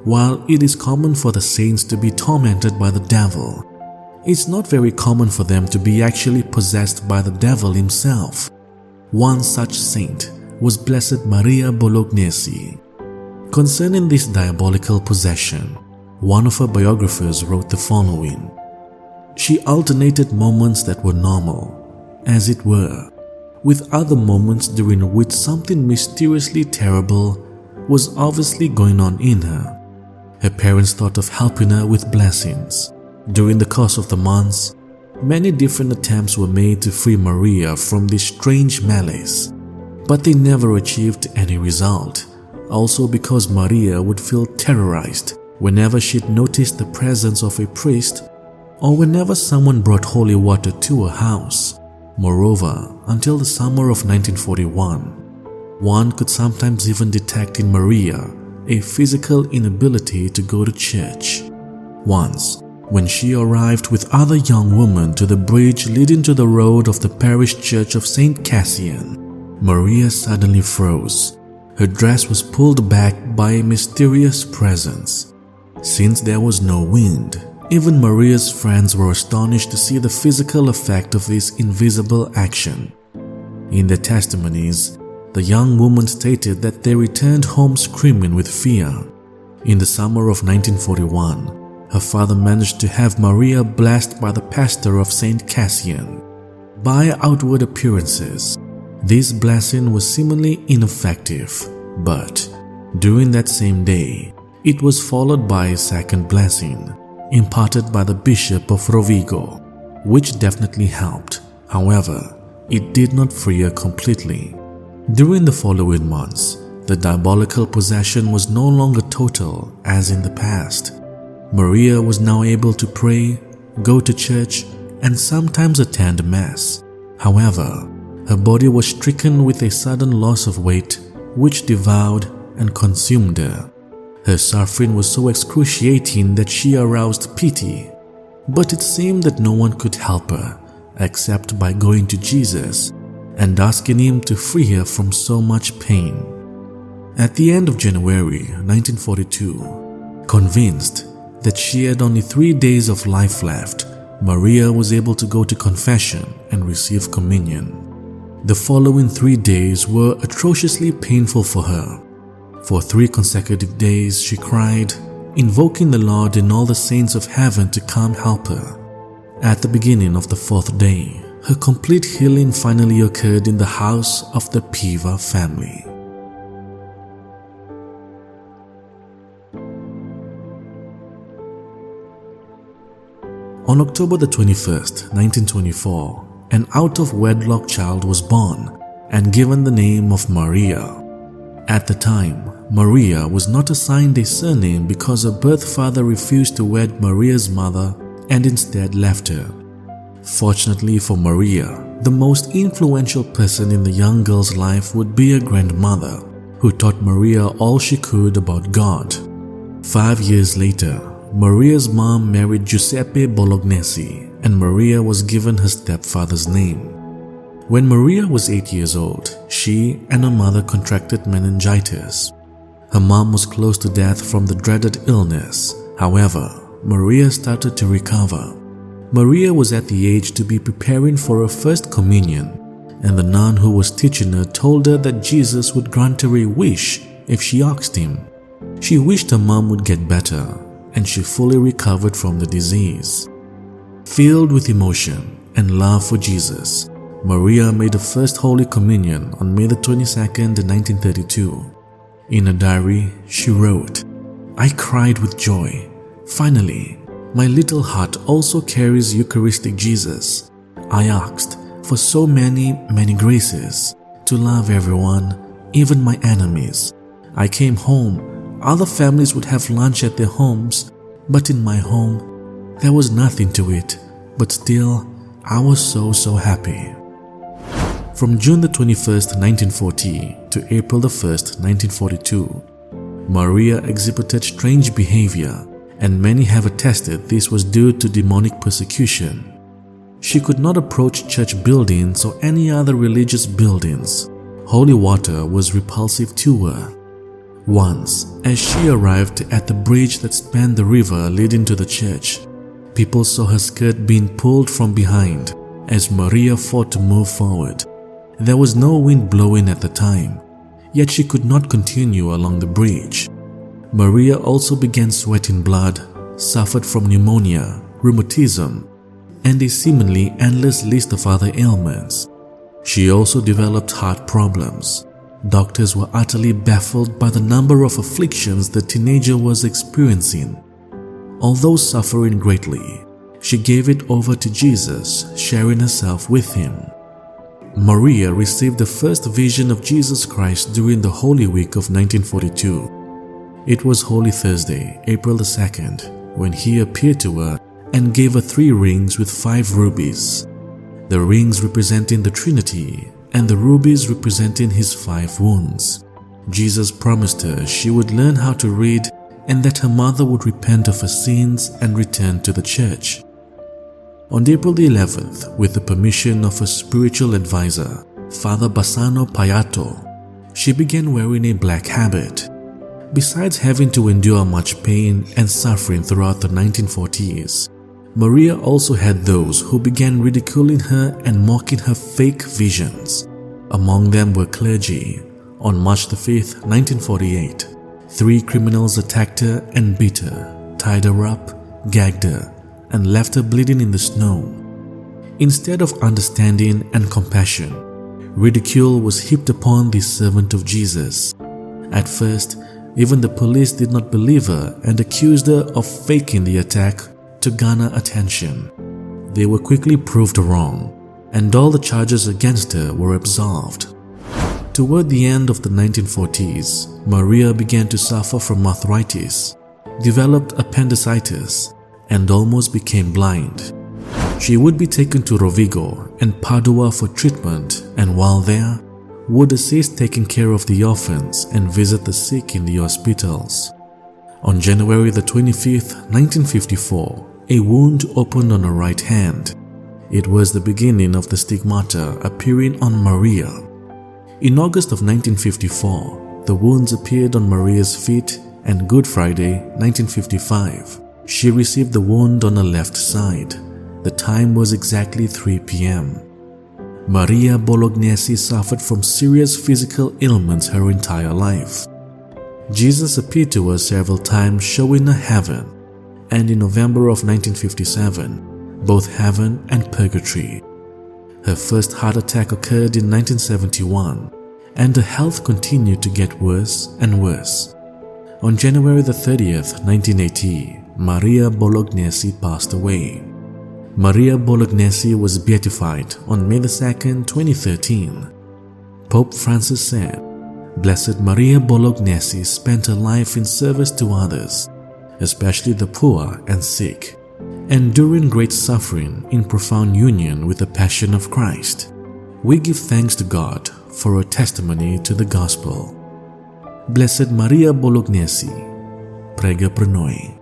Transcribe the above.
While it is common for the saints to be tormented by the devil, it's not very common for them to be actually possessed by the devil himself. One such saint was Blessed Maria Bolognesi. Concerning this diabolical possession, one of her biographers wrote the following: "She alternated moments that were normal, as it were, with other moments during which something mysteriously terrible was obviously going on in her. Her parents thought of helping her with blessings. During the course of the months, many different attempts were made to free Maria from this strange malaise, but they never achieved any result, also because Maria would feel terrorized whenever she'd noticed the presence of a priest or whenever someone brought holy water to her house. Moreover, until the summer of 1941, one could sometimes even detect in Maria a physical inability to go to church. Once, when she arrived with other young women to the bridge leading to the road of the parish church of St. Cassian, Maria suddenly froze. Her dress was pulled back by a mysterious presence. Since there was no wind, even Maria's friends were astonished to see the physical effect of this invisible action. In their testimonies, the young woman stated that they returned home screaming with fear. In the summer of 1941, her father managed to have Maria blessed by the pastor of St. Cassian. By outward appearances, this blessing was seemingly ineffective, but during that same day, it was followed by a second blessing, imparted by the Bishop of Rovigo, which definitely helped. However, it did not free her completely. During the following months, the diabolical possession was no longer total as in the past. Maria was now able to pray, go to church, and sometimes attend Mass. However, her body was stricken with a sudden loss of weight, which devoured and consumed her. Her suffering was so excruciating that she aroused pity, but it seemed that no one could help her except by going to Jesus and asking him to free her from so much pain. At the end of January 1942, convinced that she had only 3 days of life left, Maria was able to go to confession and receive communion. The following 3 days were atrociously painful for her. For 3 consecutive days she cried, invoking the Lord and all the saints of heaven to come help her. At the beginning of the 4th day, her complete healing finally occurred in the house of the Piva family. On October the 21st, 1924, an out-of-wedlock child was born and given the name of Maria. At the time, Maria was not assigned a surname because her birth father refused to wed Maria's mother and instead left her. Fortunately for Maria, the most influential person in the young girl's life would be her grandmother, who taught Maria all she could about God. 5 years later, Maria's mom married Giuseppe Bolognesi, and Maria was given her stepfather's name. When Maria was 8 years old, she and her mother contracted meningitis. Her mom was close to death from the dreaded illness. However, Maria started to recover. Maria was at the age to be preparing for her first communion, and the nun who was teaching her told her that Jesus would grant her a wish if she asked him. She wished her mom would get better, and she fully recovered from the disease. Filled with emotion and love for Jesus, Maria made her first Holy Communion on May the 22nd, 1932. In a diary, she wrote, "I cried with joy. Finally, my little heart also carries Eucharistic Jesus. I asked for so many graces, to love everyone, even my enemies. I came home. Other families would have lunch at their homes, but in my home, there was nothing to it, but still, I was so happy." From June the 21st, 1940 to April the 1st, 1942, Maria exhibited strange behavior, and many have attested this was due to demonic persecution. She could not approach church buildings or any other religious buildings. Holy water was repulsive to her. Once, as she arrived at the bridge that spanned the river leading to the church, people saw her skirt being pulled from behind as Maria fought to move forward. There was no wind blowing at the time, yet she could not continue along the bridge. Maria also began sweating blood, suffered from pneumonia, rheumatism, and a seemingly endless list of other ailments. She also developed heart problems. Doctors were utterly baffled by the number of afflictions the teenager was experiencing. Although suffering greatly, she gave it over to Jesus, sharing herself with him. Maria received the first vision of Jesus Christ during the Holy Week of 1942. It was Holy Thursday, April the 2nd, when he appeared to her and gave her 3 rings with 5 rubies. The rings representing the Trinity and the rubies representing his 5 wounds. Jesus promised her she would learn how to read and that her mother would repent of her sins and return to the church. On April the 11th, with the permission of her spiritual advisor, Father Bassano Payato, she began wearing a black habit. Besides having to endure much pain and suffering throughout the 1940s, Maria also had those who began ridiculing her and mocking her fake visions. Among them were clergy. On March the 5th, 1948, 3 criminals attacked her and beat her, tied her up, gagged her, and left her bleeding in the snow. Instead of understanding and compassion, ridicule was heaped upon the servant of Jesus. At first, even the police did not believe her and accused her of faking the attack to garner attention. They were quickly proved wrong, and all the charges against her were absolved. Toward the end of the 1940s, Maria began to suffer from arthritis, developed appendicitis, and almost became blind. She would be taken to Rovigo and Padua for treatment, and while there, would assist taking care of the orphans and visit the sick in the hospitals. On January the 25th, 1954, a wound opened on her right hand. It was the beginning of the stigmata appearing on Maria. In August of 1954, the wounds appeared on Maria's feet, and Good Friday, 1955, she received the wound on her left side. The time was exactly 3 p.m. Maria Bolognesi suffered from serious physical ailments her entire life. Jesus appeared to her several times, showing her heaven, and in November of 1957, both heaven and purgatory. Her first heart attack occurred in 1971, and her health continued to get worse and worse. On January the 30th, 1980, Maria Bolognesi passed away. Maria Bolognesi was beatified on May the 2nd, 2013. Pope Francis said, "Blessed Maria Bolognesi spent her life in service to others, especially the poor and sick, enduring great suffering in profound union with the Passion of Christ. We give thanks to God for her testimony to the Gospel. Blessed Maria Bolognesi, prega per noi."